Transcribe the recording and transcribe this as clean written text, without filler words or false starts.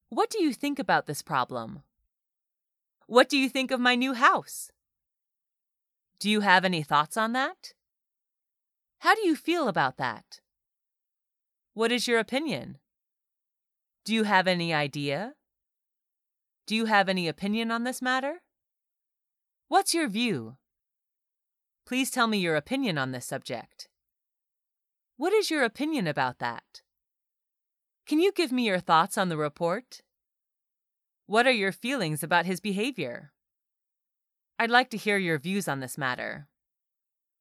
What do you think about this problem? What do you think of my new house? Do you have any thoughts on that? How do you feel about that? What is your opinion? Do you have any idea? Do you have any opinion on this matter? What's your view? Please tell me your opinion on this subject. What is your opinion about that? Can you give me your thoughts on the report? What are your feelings about his behavior? I'd like to hear your views on this matter.